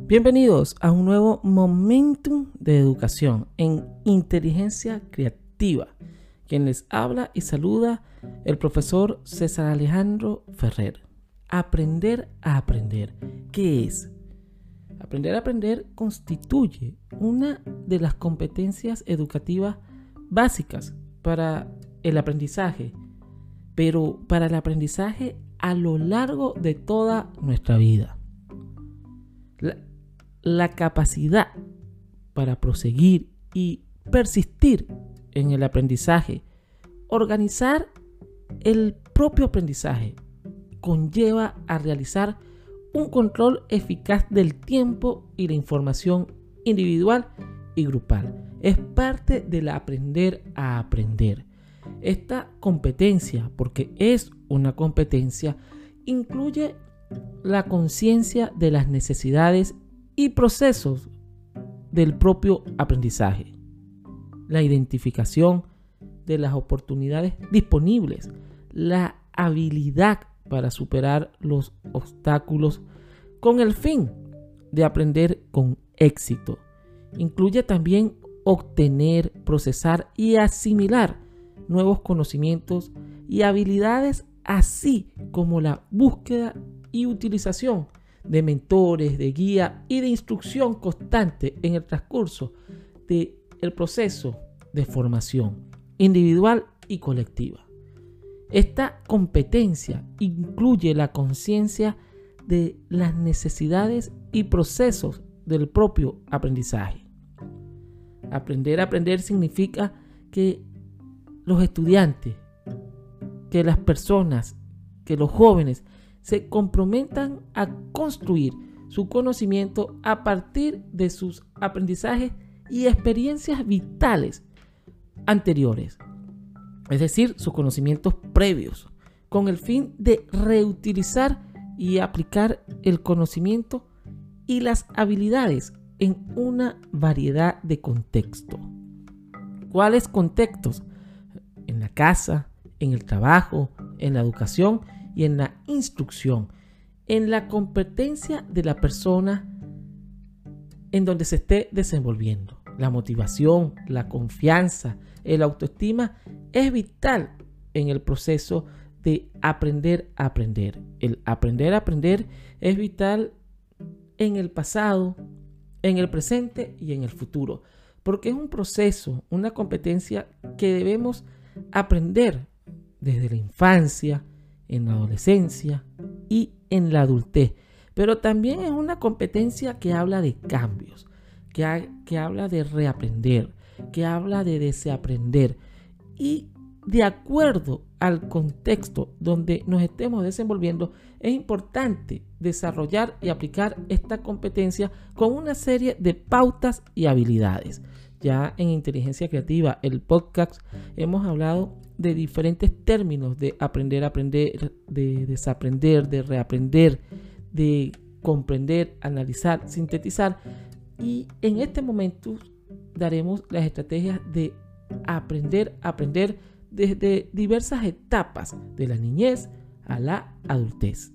Bienvenidos a un nuevo Momentum de Educación en Inteligencia Creativa. Quien les habla y saluda el profesor César Alejandro Ferrer. Aprender a aprender. ¿Qué es? Aprender a aprender constituye una de las competencias educativas básicas para el aprendizaje, pero para el aprendizaje a lo largo de toda nuestra vida. La capacidad para proseguir y persistir en el aprendizaje, organizar el propio aprendizaje, conlleva a realizar un control eficaz del tiempo y la información individual y grupal. Es parte del aprender a aprender. Esta competencia, porque es una competencia, incluye la conciencia de las necesidades y procesos del propio aprendizaje, la identificación de las oportunidades disponibles, la habilidad para superar los obstáculos con el fin de aprender con éxito. Incluye también obtener, procesar y asimilar nuevos conocimientos y habilidades, así como la búsqueda y utilización de mentores, de guía y de instrucción constante en el transcurso del proceso de formación individual y colectiva. Esta competencia incluye la conciencia de las necesidades y procesos del propio aprendizaje. Aprender a aprender significa que los estudiantes, que las personas, que los jóvenes se comprometan a construir su conocimiento a partir de sus aprendizajes y experiencias vitales anteriores, es decir, sus conocimientos previos, con el fin de reutilizar y aplicar el conocimiento y las habilidades en una variedad de contextos. ¿Cuáles contextos? En la casa, en el trabajo, en la educación y en la instrucción, en la competencia de la persona en donde se esté desenvolviendo. La motivación, la confianza, el autoestima es vital en el proceso de aprender a aprender. El aprender a aprender es vital en el pasado, en el presente y en el futuro, porque es un proceso, una competencia que debemos aprender desde la infancia, en la adolescencia y en la adultez. Pero también es una competencia que habla de cambios, que habla de reaprender, que habla de desaprender. Y de acuerdo al contexto donde nos estemos desenvolviendo, es importante desarrollar y aplicar esta competencia con una serie de pautas y habilidades. Ya en Inteligencia Creativa, el podcast, hemos hablado de diferentes términos de aprender a aprender, de desaprender, de reaprender, de comprender, analizar, sintetizar. Y en este momento daremos las estrategias de aprender a aprender desde diversas etapas, de la niñez a la adultez.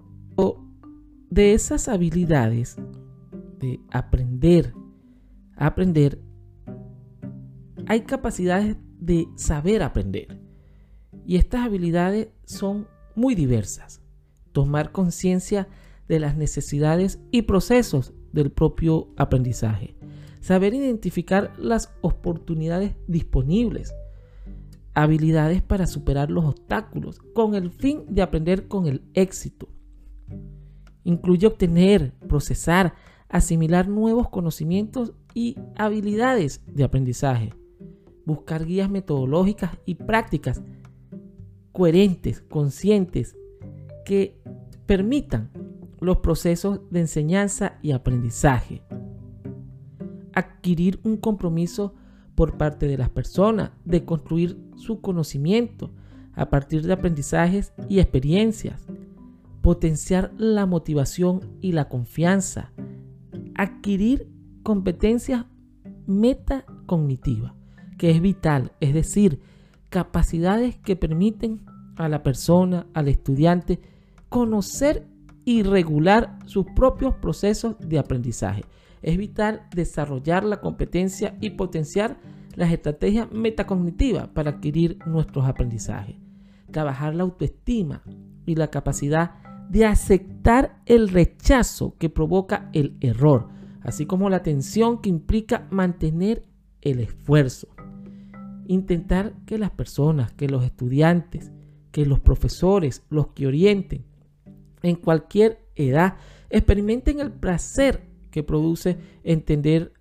De esas habilidades de aprender a aprender, hay capacidades de saber aprender. Y estas habilidades son muy diversas. Tomar conciencia de las necesidades y procesos del propio aprendizaje. Saber identificar las oportunidades disponibles. Habilidades para superar los obstáculos con el fin de aprender con el éxito. Incluye obtener, procesar, asimilar nuevos conocimientos y habilidades de aprendizaje. Buscar guías metodológicas y prácticas coherentes, conscientes, que permitan los procesos de enseñanza y aprendizaje. Adquirir un compromiso por parte de las personas de construir su conocimiento a partir de aprendizajes y experiencias. Potenciar la motivación y la confianza. Adquirir competencias metacognitivas, que es vital, es decir, capacidades que permiten a la persona, al estudiante, conocer y regular sus propios procesos de aprendizaje. Es vital desarrollar la competencia y potenciar las estrategias metacognitivas para adquirir nuestros aprendizajes. Trabajar la autoestima y la capacidad de aceptar el rechazo que provoca el error, así como la tensión que implica mantener el esfuerzo. Intentar que las personas, que los estudiantes, que los profesores, los que orienten en cualquier edad, experimenten el placer que produce entender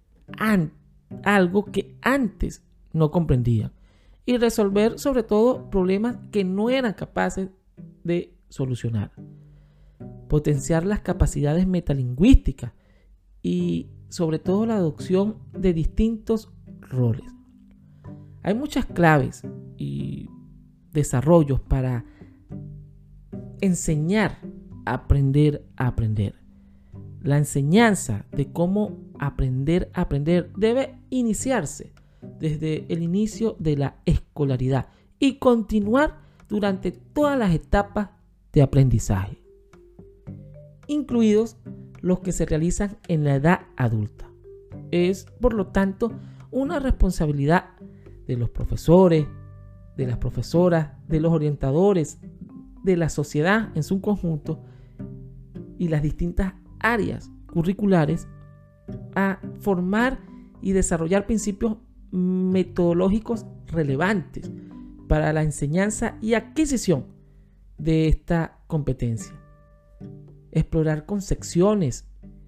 algo que antes no comprendían y resolver sobre todo problemas que no eran capaces de solucionar. Potenciar las capacidades metalingüísticas y sobre todo la adopción de distintos roles. Hay muchas claves y desarrollos para enseñar a aprender a aprender. La enseñanza de cómo aprender a aprender debe iniciarse desde el inicio de la escolaridad y continuar durante todas las etapas de aprendizaje, incluidos los que se realizan en la edad adulta. Es, por lo tanto, una responsabilidad de los profesores, de las profesoras, de los orientadores, de la sociedad en su conjunto y las distintas áreas curriculares a formar y desarrollar principios metodológicos relevantes para la enseñanza y adquisición de esta competencia. Explorar concepciones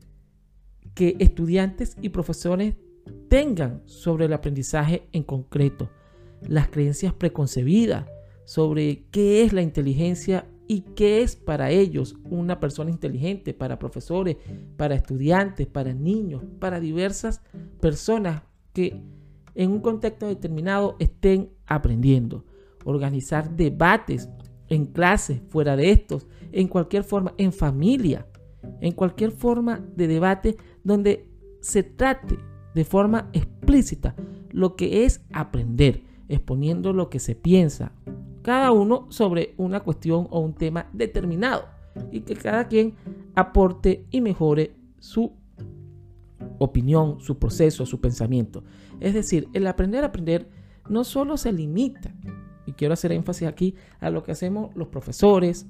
que estudiantes y profesores tengan sobre el aprendizaje en concreto, las creencias preconcebidas sobre qué es la inteligencia y qué es para ellos una persona inteligente, para profesores, para estudiantes, para niños, para diversas personas que en un contexto determinado estén aprendiendo. Organizar debates en clases, fuera de estos, en cualquier forma, en familia, en cualquier forma de debate donde se trate de forma explícita lo que es aprender, exponiendo lo que se piensa, cada uno sobre una cuestión o un tema determinado, y que cada quien aporte y mejore su opinión, su proceso, su pensamiento. Es decir, el aprender a aprender no solo se limita, y quiero hacer énfasis aquí, a lo que hacemos los profesores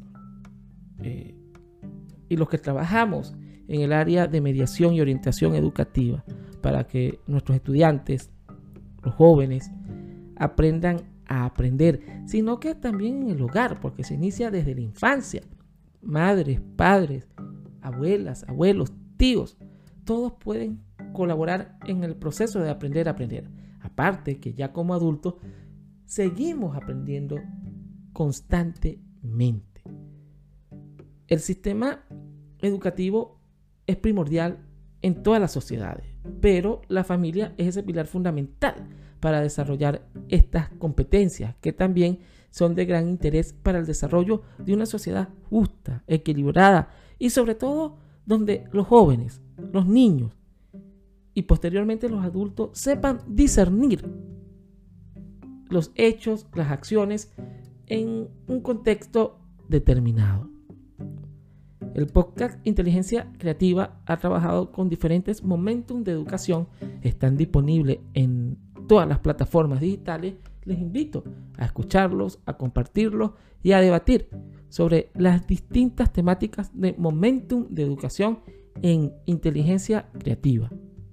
y los que trabajamos en el área de mediación y orientación educativa para que nuestros estudiantes, los jóvenes, aprendan a aprender, sino que también en el hogar, porque se inicia desde la infancia. Madres, padres, abuelas, abuelos, tíos, todos pueden colaborar en el proceso de aprender a aprender. Aparte que ya como adultos seguimos aprendiendo constantemente. El sistema educativo es primordial en todas las sociedades, pero la familia es ese pilar fundamental para desarrollar estas competencias que también son de gran interés para el desarrollo de una sociedad justa, equilibrada y sobre todo donde los jóvenes, los niños y posteriormente los adultos sepan discernir los hechos, las acciones en un contexto determinado. El podcast Inteligencia Creativa ha trabajado con diferentes momentos de educación, están disponibles en todas las plataformas digitales. Les invito a escucharlos, a compartirlos y a debatir sobre las distintas temáticas de momentum de educación en inteligencia creativa.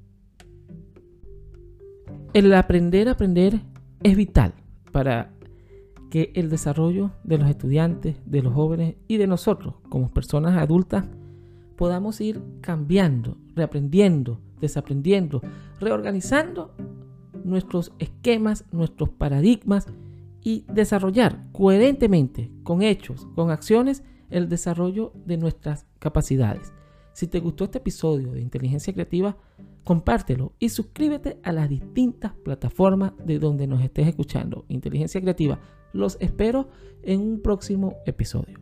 El aprender a aprender es vital para que el desarrollo de los estudiantes, de los jóvenes y de nosotros como personas adultas podamos ir cambiando, reaprendiendo, desaprendiendo, reorganizando nuestros esquemas, nuestros paradigmas y desarrollar coherentemente, con hechos, con acciones, el desarrollo de nuestras capacidades. Si te gustó este episodio de Inteligencia Creativa, compártelo y suscríbete a las distintas plataformas de donde nos estés escuchando. Inteligencia Creativa, los espero en un próximo episodio.